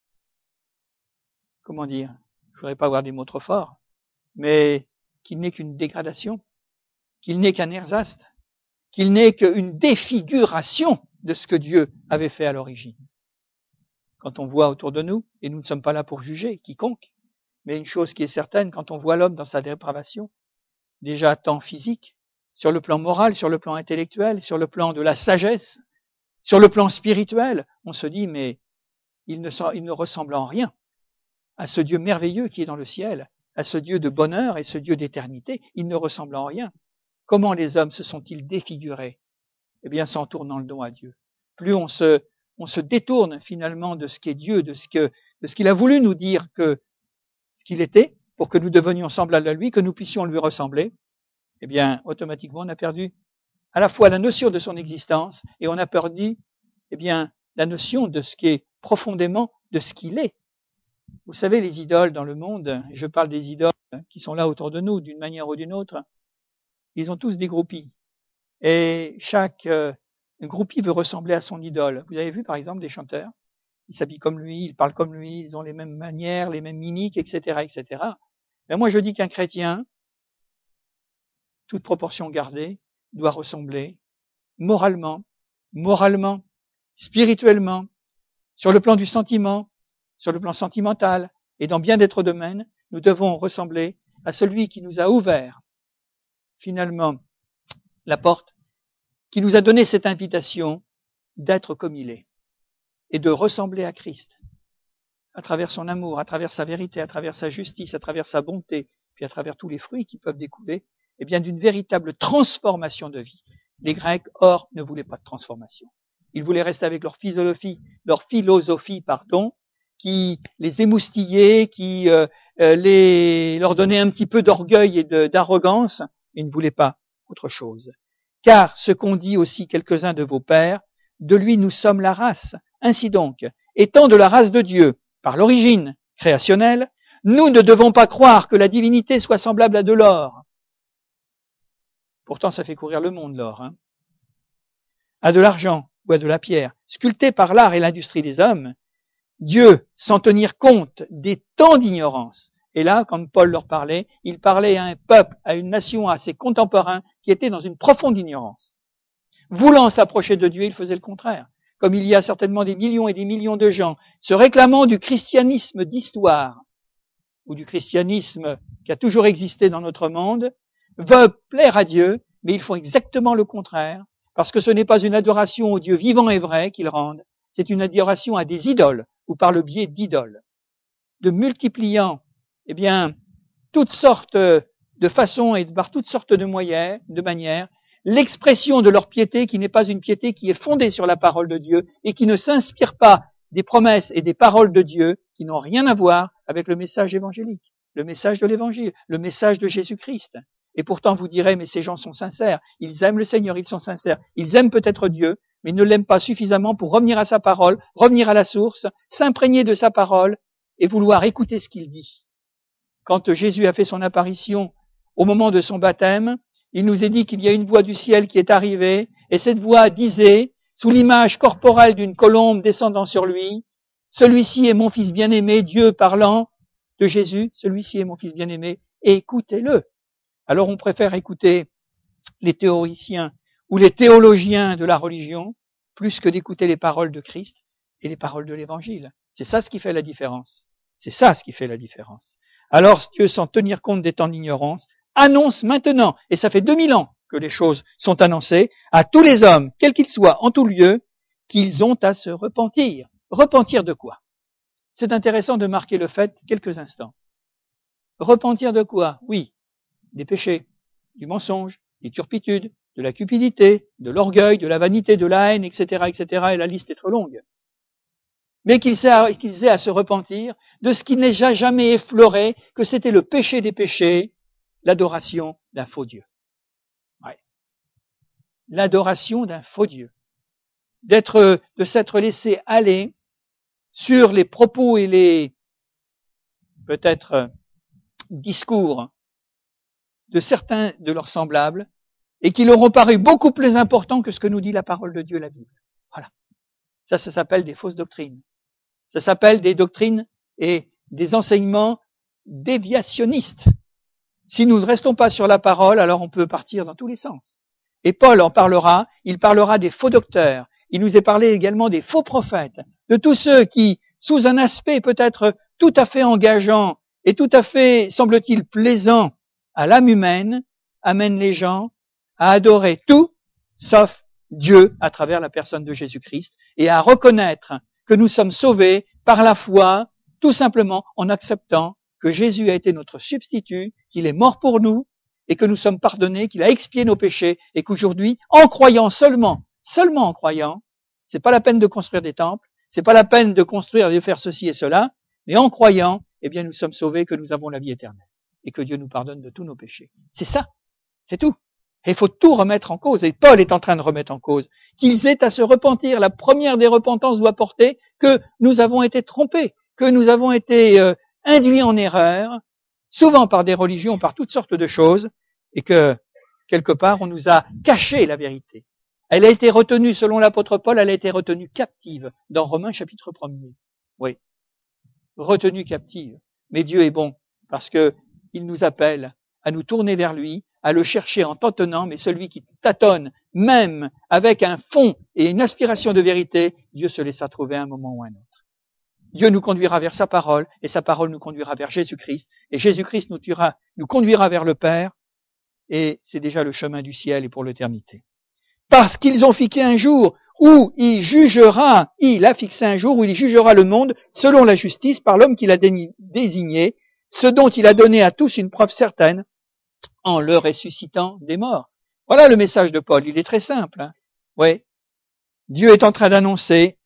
comment dire, je voudrais pas avoir des mots trop forts, mais qu'il n'est qu'une dégradation, qu'il n'est qu'un ersatz, qu'il n'est qu'une défiguration de ce que Dieu avait fait à l'origine. Quand on voit autour de nous, et nous ne sommes pas là pour juger quiconque, mais une chose qui est certaine, quand on voit l'homme dans sa dépravation, déjà tant physique, sur le plan moral, sur le plan intellectuel, sur le plan de la sagesse, sur le plan spirituel, on se dit, mais il ne ressemble en rien à ce Dieu merveilleux qui est dans le ciel, à ce Dieu de bonheur et ce Dieu d'éternité, il ne ressemble en rien. Comment les hommes se sont-ils défigurés? Eh bien, c'est en tournant le dos à Dieu. Plus on se détourne finalement de ce qu'est Dieu, de ce qu'il a voulu nous dire que ce qu'il était, pour que nous devenions semblables à lui, que nous puissions lui ressembler, eh bien, automatiquement, on a perdu à la fois la notion de son existence et on a perdu, eh bien, la notion de ce qui est profondément de ce qu'il est. Vous savez, les idoles dans le monde, je parle des idoles qui sont là autour de nous d'une manière ou d'une autre, ils ont tous des groupies. Et chaque groupie veut ressembler à son idole. Vous avez vu par exemple des chanteurs, ils s'habillent comme lui, ils parlent comme lui, ils ont les mêmes manières, les mêmes mimiques, etc., etc. Mais moi je dis qu'un chrétien, toute proportion gardée, doit ressembler moralement, spirituellement, sur le plan du sentiment, sur le plan sentimental, et dans bien d'autres domaines, nous devons ressembler à celui qui nous a ouvert, finalement, la porte, qui nous a donné cette invitation d'être comme il est, et de ressembler à Christ, à travers son amour, à travers sa vérité, à travers sa justice, à travers sa bonté, puis à travers tous les fruits qui peuvent découler, eh bien, d'une véritable transformation de vie. Les Grecs, or, ne voulaient pas de transformation. Ils voulaient rester avec leur philosophie, qui les émoustillait, qui leur donnait un petit peu d'orgueil et d'arrogance. Ils ne voulaient pas autre chose. Car ce qu'ont dit aussi quelques-uns de vos pères, de lui nous sommes la race. Ainsi donc, étant de la race de Dieu, par l'origine créationnelle, nous ne devons pas croire que la divinité soit semblable à de l'or. Pourtant, ça fait courir le monde, l'or. À de l'argent ou à de la pierre, sculpté par l'art et l'industrie des hommes, Dieu, sans tenir compte des temps d'ignorance. Et là, quand Paul leur parlait, il parlait à un peuple, à une nation, à ses contemporains, qui étaient dans une profonde ignorance. Voulant s'approcher de Dieu, il faisait le contraire. Comme il y a certainement des millions et des millions de gens se réclamant du christianisme d'histoire, ou du christianisme qui a toujours existé dans notre monde, veulent plaire à Dieu, mais ils font exactement le contraire, parce que ce n'est pas une adoration au Dieu vivant et vrai qu'ils rendent, c'est une adoration à des idoles, ou par le biais d'idoles, de multipliant, eh bien, toutes sortes de façons et par toutes sortes de moyens, de manières, l'expression de leur piété qui n'est pas une piété qui est fondée sur la parole de Dieu et qui ne s'inspire pas des promesses et des paroles de Dieu qui n'ont rien à voir avec le message évangélique, le message de l'évangile, le message de Jésus-Christ. Et pourtant vous direz, mais ces gens sont sincères, ils aiment le Seigneur, ils sont sincères, ils aiment peut-être Dieu, mais ils ne l'aiment pas suffisamment pour revenir à sa parole, revenir à la source, s'imprégner de sa parole et vouloir écouter ce qu'il dit. Quand Jésus a fait son apparition au moment de son baptême, il nous est dit qu'il y a une voix du ciel qui est arrivée, et cette voix disait, sous l'image corporelle d'une colombe descendant sur lui, « Celui-ci est mon fils bien-aimé, Dieu parlant de Jésus, celui-ci est mon fils bien-aimé, écoutez-le. » Alors on préfère écouter les théoriciens ou les théologiens de la religion plus que d'écouter les paroles de Christ et les paroles de l'Évangile. C'est ça ce qui fait la différence. C'est ça ce qui fait la différence. Alors Dieu, sans tenir compte des temps d'ignorance, annonce maintenant, et ça fait 2000 ans que les choses sont annoncées, à tous les hommes, quels qu'ils soient, en tout lieu, qu'ils ont à se repentir. Repentir de quoi? C'est intéressant de marquer le fait quelques instants. Repentir de quoi? Oui, des péchés, du mensonge, des turpitudes, de la cupidité, de l'orgueil, de la vanité, de la haine, etc., etc., et la liste est trop longue. Mais qu'ils aient à se repentir de ce qui n'est jamais effleuré, que c'était le péché des péchés, l'adoration d'un faux Dieu. Ouais. L'adoration d'un faux Dieu. De s'être laissé aller sur les propos et les, peut-être, discours de certains de leurs semblables, et qui leur ont paru beaucoup plus importants que ce que nous dit la parole de Dieu, la Bible. Voilà. Ça s'appelle des fausses doctrines. Ça s'appelle des doctrines et des enseignements déviationnistes. Si nous ne restons pas sur la parole, alors on peut partir dans tous les sens. Et Paul en parlera, il parlera des faux docteurs. Il nous est parlé également des faux prophètes, de tous ceux qui, sous un aspect peut-être tout à fait engageant et tout à fait, semble-t-il, plaisant à l'âme humaine, amènent les gens à adorer tout, sauf Dieu à travers la personne de Jésus-Christ, et à reconnaître que nous sommes sauvés par la foi, tout simplement en acceptant que Jésus a été notre substitut, qu'il est mort pour nous, et que nous sommes pardonnés, qu'il a expié nos péchés, et qu'aujourd'hui, en croyant seulement en croyant, c'est pas la peine de construire des temples, c'est pas la peine de construire et de faire ceci et cela, mais en croyant, eh bien, nous sommes sauvés, que nous avons la vie éternelle, et que Dieu nous pardonne de tous nos péchés. C'est ça. C'est tout. Et il faut tout remettre en cause, et Paul est en train de remettre en cause, qu'ils aient à se repentir. La première des repentances doit porter que nous avons été trompés, que nous avons été induits en erreur, souvent par des religions, par toutes sortes de choses, et que, quelque part, on nous a caché la vérité. Elle a été retenue, selon l'apôtre Paul, elle a été retenue captive dans Romains chapitre 1er. Oui, retenue captive. Mais Dieu est bon, parce que il nous appelle à nous tourner vers lui, à le chercher en tâtonnant, mais celui qui tâtonne, même avec un fond et une aspiration de vérité, Dieu se laissera trouver à un moment ou à un autre. Dieu nous conduira vers sa parole, et sa parole nous conduira vers Jésus-Christ, et Jésus-Christ nous conduira vers le Père, et c'est déjà le chemin du ciel et pour l'éternité. Parce qu'ils ont fixé un jour où il a fixé un jour où il jugera le monde selon la justice par l'homme qu'il a désigné, ce dont il a donné à tous une preuve certaine, en le ressuscitant des morts. Voilà le message de Paul, il est très simple. Hein. Oui. Dieu est en train d'annoncer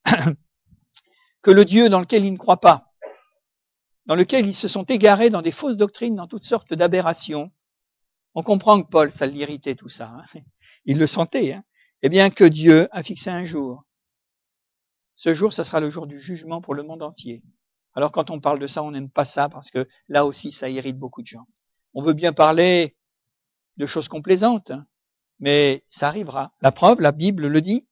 que le Dieu dans lequel ils ne croient pas, dans lequel ils se sont égarés dans des fausses doctrines, dans toutes sortes d'aberrations, on comprend que Paul, ça l'irritait tout ça. Hein. Il le sentait. Hein. Eh bien que Dieu a fixé un jour. Ce jour, ça sera le jour du jugement pour le monde entier. Alors quand on parle de ça, on n'aime pas ça parce que là aussi, ça irrite beaucoup de gens. On veut bien parler de choses complaisantes, mais ça arrivera. La preuve, la Bible le dit.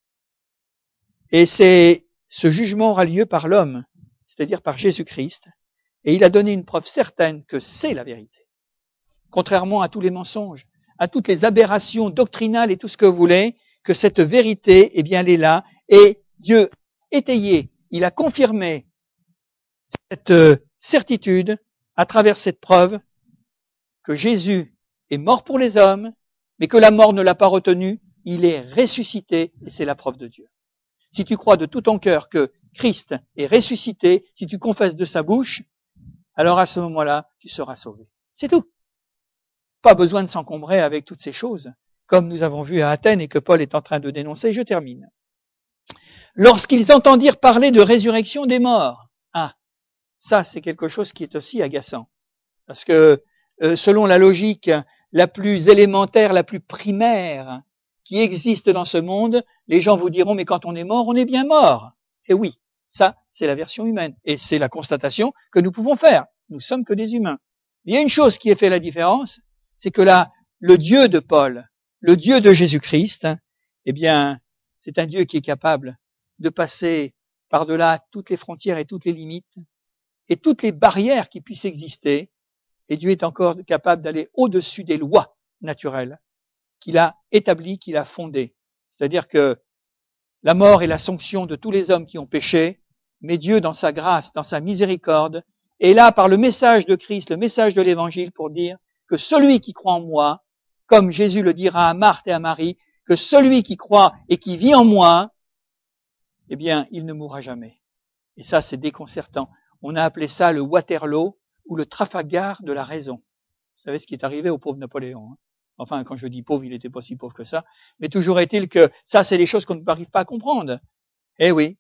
Et ce jugement aura lieu par l'homme, c'est-à-dire par Jésus-Christ. Et il a donné une preuve certaine que c'est la vérité. Contrairement à tous les mensonges, à toutes les aberrations doctrinales et tout ce que vous voulez, que cette vérité, eh bien, elle est là. Et Dieu étayé, il a confirmé cette certitude à travers cette preuve que Jésus est mort pour les hommes, mais que la mort ne l'a pas retenu, il est ressuscité, et c'est la preuve de Dieu. Si tu crois de tout ton cœur que Christ est ressuscité, si tu confesses de sa bouche, alors à ce moment-là, tu seras sauvé. C'est tout. Pas besoin de s'encombrer avec toutes ces choses, comme nous avons vu à Athènes et que Paul est en train de dénoncer. Je termine. Lorsqu'ils entendirent parler de résurrection des morts, Ça, c'est quelque chose qui est aussi agaçant. Parce que selon la logique la plus élémentaire, la plus primaire qui existe dans ce monde, les gens vous diront, mais quand on est mort, on est bien mort. Et oui, ça, c'est la version humaine. Et c'est la constatation que nous pouvons faire. Nous sommes que des humains. Il y a une chose qui a fait la différence, c'est que là, le Dieu de Paul, le Dieu de Jésus-Christ, eh bien, c'est un Dieu qui est capable de passer par-delà toutes les frontières et toutes les limites et toutes les barrières qui puissent exister. Et Dieu est encore capable d'aller au-dessus des lois naturelles qu'il a établies, qu'il a fondées. C'est-à-dire que la mort est la sanction de tous les hommes qui ont péché, mais Dieu, dans sa grâce, dans sa miséricorde, est là par le message de Christ, le message de l'Évangile, pour dire que celui qui croit en moi, comme Jésus le dira à Marthe et à Marie, que celui qui croit et qui vit en moi, eh bien, il ne mourra jamais. Et ça, c'est déconcertant. On a appelé ça le Waterloo ou le Trafalgar de la raison. Vous savez ce qui est arrivé au pauvre Napoléon. Enfin, quand je dis pauvre, il n'était pas si pauvre que ça. Mais toujours est-il que ça, c'est des choses qu'on n'arrive pas à comprendre. Eh oui,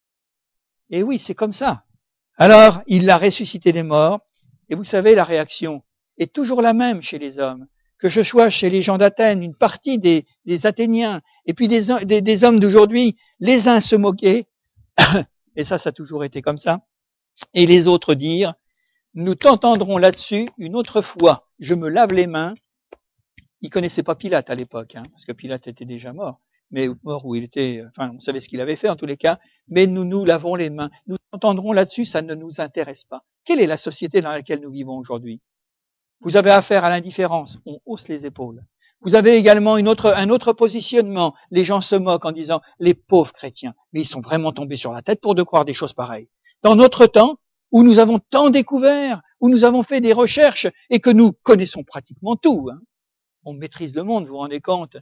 c'est comme ça. Alors, il l'a ressuscité des morts. Et vous savez, la réaction est toujours la même chez les hommes. Que je sois chez les gens d'Athènes, une partie des Athéniens, et puis des hommes d'aujourd'hui, les uns se moquaient, et ça a toujours été comme ça, et les autres dire, nous t'entendrons là-dessus une autre fois. Je me lave les mains. Ils connaissaient pas Pilate à l'époque, parce que Pilate était déjà mort. Mais mort où il était, on savait ce qu'il avait fait en tous les cas. Mais nous lavons les mains. Nous t'entendrons là-dessus, ça ne nous intéresse pas. Quelle est la société dans laquelle nous vivons aujourd'hui? Vous avez affaire à l'indifférence. On hausse les épaules. Vous avez également un autre positionnement. Les gens se moquent en disant, les pauvres chrétiens. Mais ils sont vraiment tombés sur la tête pour de croire des choses pareilles. Dans notre temps, où nous avons tant découvert, où nous avons fait des recherches et que nous connaissons pratiquement tout. On maîtrise le monde, vous vous rendez compte?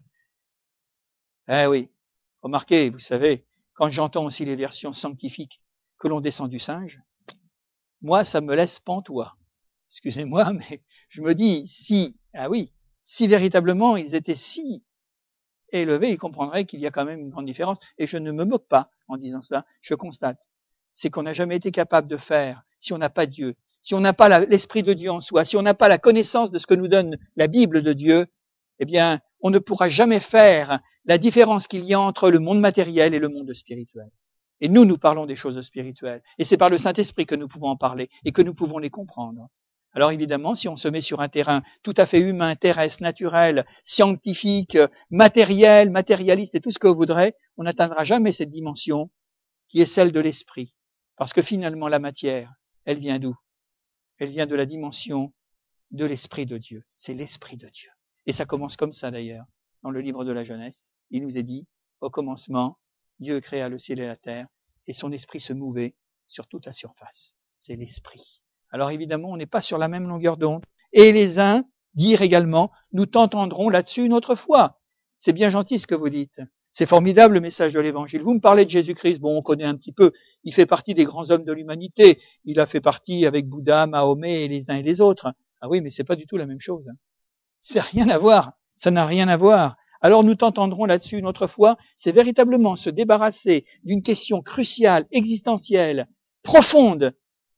Eh oui, remarquez, vous savez, quand j'entends aussi les versions sanctifiques que l'on descend du singe, moi, ça me laisse pantois. Excusez-moi, mais je me dis, si véritablement ils étaient si élevés, ils comprendraient qu'il y a quand même une grande différence. Et je ne me moque pas en disant ça, je constate. C'est qu'on n'a jamais été capable de faire, si on n'a pas Dieu, si on n'a pas l'Esprit de Dieu en soi, si on n'a pas la connaissance de ce que nous donne la Bible de Dieu, eh bien, on ne pourra jamais faire la différence qu'il y a entre le monde matériel et le monde spirituel. Et nous parlons des choses spirituelles. Et c'est par le Saint-Esprit que nous pouvons en parler et que nous pouvons les comprendre. Alors évidemment, si on se met sur un terrain tout à fait humain, terrestre, naturel, scientifique, matériel, matérialiste et tout ce que vous voudrez, on n'atteindra jamais cette dimension qui est celle de l'esprit. Parce que finalement, la matière, elle vient d'où? Elle vient de la dimension de l'Esprit de Dieu. C'est l'Esprit de Dieu. Et ça commence comme ça d'ailleurs. Dans le livre de la Genèse, il nous est dit, au commencement, Dieu créa le ciel et la terre, et son esprit se mouvait sur toute la surface. C'est l'Esprit. Alors évidemment, on n'est pas sur la même longueur d'onde. Et les uns dirent également, nous t'entendrons là-dessus une autre fois. C'est bien gentil ce que vous dites. C'est formidable le message de l'Évangile. Vous me parlez de Jésus-Christ, bon, on connaît un petit peu. Il fait partie des grands hommes de l'humanité. Il a fait partie avec Bouddha, Mahomet et les uns et les autres. Ah oui, mais c'est pas du tout la même chose. C'est rien à voir. Ça n'a rien à voir. Alors nous t'entendrons là-dessus une autre fois. C'est véritablement se débarrasser d'une question cruciale, existentielle, profonde,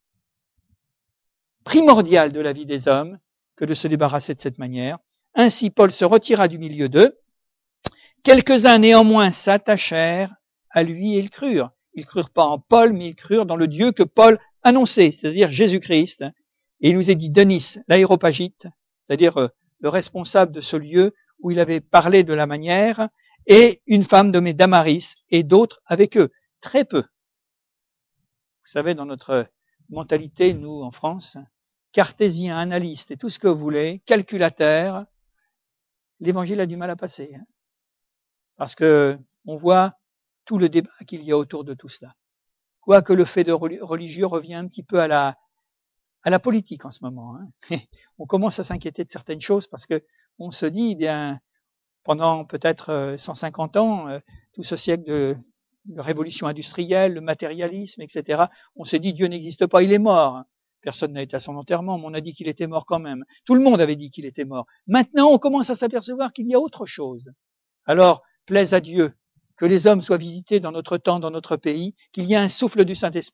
primordiale de la vie des hommes, que de se débarrasser de cette manière. Ainsi, Paul se retira du milieu d'eux. Quelques-uns néanmoins s'attachèrent à lui et ils crurent. Ils crurent pas en Paul, mais ils crurent dans le Dieu que Paul annonçait, c'est-à-dire Jésus-Christ. Et il nous a dit Denis, l'aéropagite, c'est-à-dire le responsable de ce lieu où il avait parlé de la manière, et une femme nommée Damaris, et d'autres avec eux. Très peu. Vous savez, dans notre mentalité, nous, en France, cartésiens, analystes et tout ce que vous voulez, calculateurs, l'évangile a du mal à passer. Parce que on voit tout le débat qu'il y a autour de tout cela. Quoique le fait de religieux revient un petit peu à la politique en ce moment. On commence à s'inquiéter de certaines choses parce que on se dit, eh bien, pendant peut-être 150 ans, tout ce siècle de révolution industrielle, le matérialisme, etc., on s'est dit, Dieu n'existe pas, il est mort. Personne n'a été à son enterrement, mais on a dit qu'il était mort quand même. Tout le monde avait dit qu'il était mort. Maintenant, on commence à s'apercevoir qu'il y a autre chose. Alors, plaise à Dieu que les hommes soient visités dans notre temps, dans notre pays, qu'il y ait un souffle du Saint-Esprit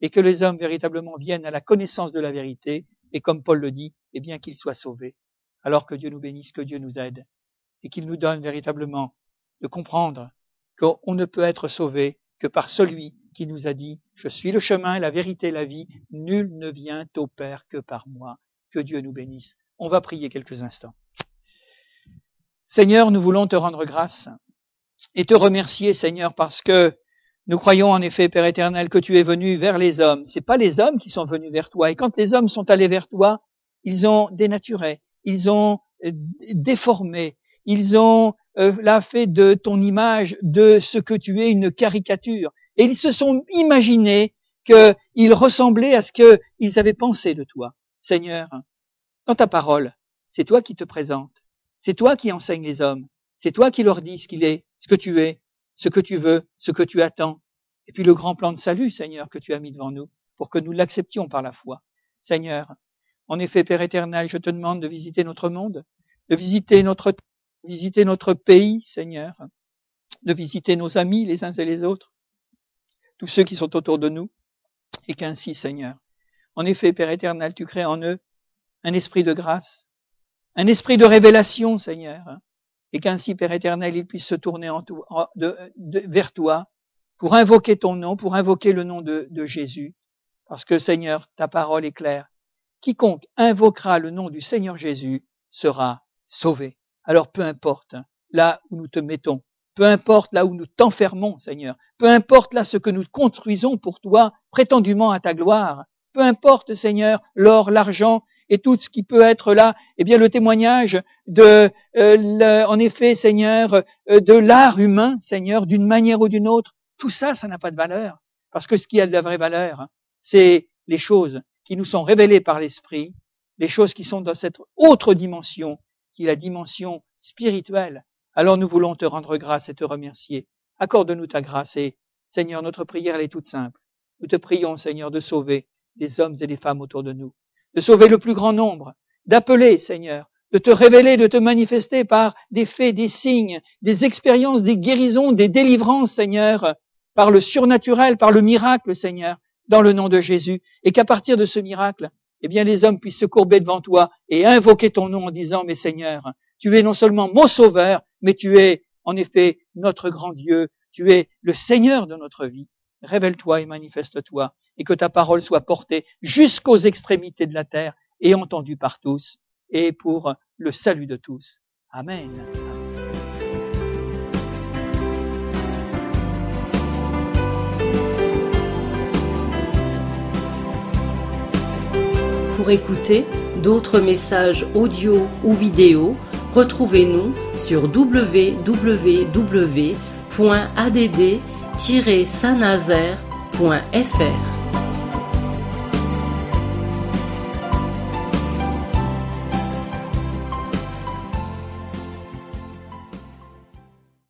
et que les hommes véritablement viennent à la connaissance de la vérité, et comme Paul le dit, eh bien qu'ils soient sauvés. Alors que Dieu nous bénisse, que Dieu nous aide, et qu'il nous donne véritablement de comprendre qu'on ne peut être sauvé que par celui qui nous a dit « Je suis le chemin, la vérité, la vie, nul ne vient au Père que par moi ». Que Dieu nous bénisse. On va prier quelques instants. Seigneur, nous voulons te rendre grâce et te remercier, Seigneur, parce que nous croyons en effet, Père éternel, que tu es venu vers les hommes. C'est pas les hommes qui sont venus vers toi. Et quand les hommes sont allés vers toi, ils ont dénaturé, ils ont déformé, ils ont là fait de ton image, de ce que tu es, une caricature. Et ils se sont imaginés qu'ils ressemblaient à ce qu'ils avaient pensé de toi. Seigneur, dans ta parole, c'est toi qui te présentes, c'est toi qui enseignes les hommes, c'est toi qui leur dis ce qu'il est, ce que tu es, ce que tu veux, ce que tu attends. Et puis le grand plan de salut, Seigneur, que tu as mis devant nous, pour que nous l'acceptions par la foi. Seigneur, en effet, Père éternel, je te demande de visiter notre monde, de visiter notre pays, Seigneur, de visiter nos amis les uns et les autres, tous ceux qui sont autour de nous, et qu'ainsi, Seigneur, en effet, Père éternel, tu crées en eux un esprit de grâce, un esprit de révélation, Seigneur, et qu'ainsi, Père éternel, ils puissent se tourner vers toi pour invoquer ton nom, pour invoquer le nom de Jésus, parce que, Seigneur, ta parole est claire. Quiconque invoquera le nom du Seigneur Jésus sera sauvé. Alors, peu importe là où nous te mettons, peu importe là où nous t'enfermons, Seigneur, peu importe là ce que nous construisons pour toi, prétendument à ta gloire, peu importe, Seigneur, l'or, l'argent et tout ce qui peut être là, eh bien le témoignage en effet, Seigneur, de l'art humain, Seigneur, d'une manière ou d'une autre, tout ça, ça n'a pas de valeur. Parce que ce qui a de la vraie valeur, c'est les choses qui nous sont révélées par l'Esprit, les choses qui sont dans cette autre dimension, qui est la dimension spirituelle. Alors nous voulons te rendre grâce et te remercier. Accorde-nous ta grâce et, Seigneur, notre prière, elle est toute simple. Nous te prions, Seigneur, de sauver des hommes et des femmes autour de nous, de sauver le plus grand nombre, d'appeler, Seigneur, de te révéler, de te manifester par des faits, des signes, des expériences, des guérisons, des délivrances, Seigneur, par le surnaturel, par le miracle, Seigneur, dans le nom de Jésus, et qu'à partir de ce miracle, eh bien, les hommes puissent se courber devant toi et invoquer ton nom en disant, mais Seigneur, tu es non seulement mon sauveur, mais tu es, en effet, notre grand Dieu, tu es le Seigneur de notre vie. Révèle-toi et manifeste-toi, et que ta parole soit portée jusqu'aux extrémités de la terre et entendue par tous, et pour le salut de tous. Amen.
Pour écouter d'autres messages audio ou vidéo, retrouvez-nous sur www.add-saint-nazaire.fr.